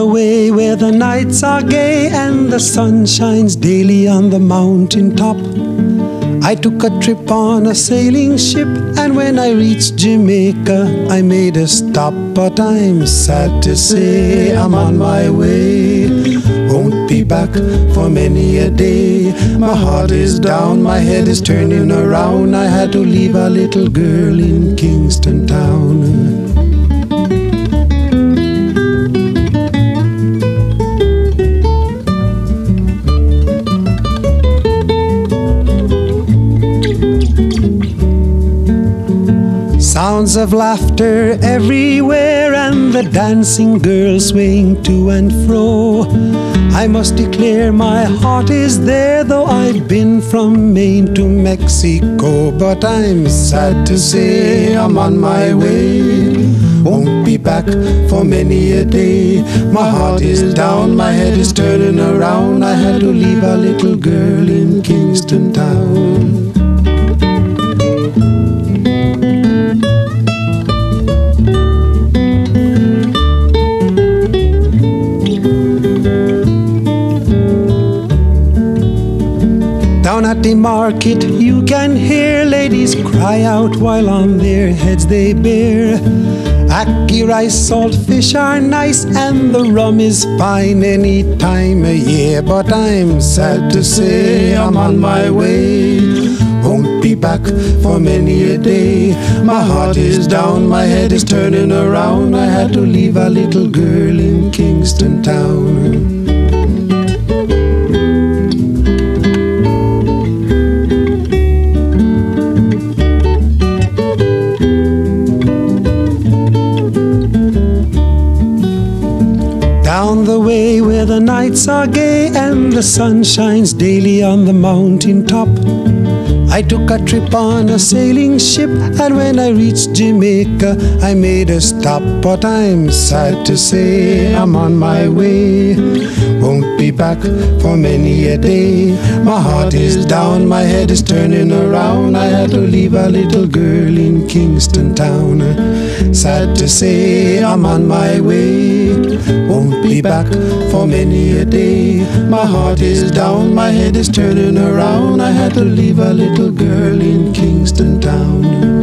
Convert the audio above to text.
the way where the nights are gay and the sun shines daily on the mountain top. I took a trip on a sailing ship, and when I reached Jamaica, I made a stop. But I'm sad to say I'm on my way. Won't be back for many a day. My heart is down, my head is turning around. I had to leave a little girl in Kingston Town. Sounds of laughter everywhere, and the dancing girls swaying to and fro. I must declare my heart is there, though I've been from Maine to Mexico. But I'm sad to say I'm on my way. Won't be back for many a day. My heart is down, my head is turning around. I had to leave a little girl in Kingston Town. Down at the market you can hear ladies cry out while on their heads they bear. Ackee rice, salt fish are nice, and the rum is fine any time of year. But I'm sad to say I'm on my way. Won't be back for many a day. My heart is down, my head is turning around. I had to leave a little girl in Kingston Town. Down the way where the nights are gay and the sun shines daily on the mountain top, I took a trip on a sailing ship, and when I reached Jamaica, I made a stop. But I'm sad to say I'm on my way. Won't be back for many a day. My heart is down, my head is turning around. I had to leave a little girl in Kingston Town. Sad to say I'm on my way. Won't be back for many a day. My heart is down, my head is turning around. I had to leave a little girl in Kingston Town.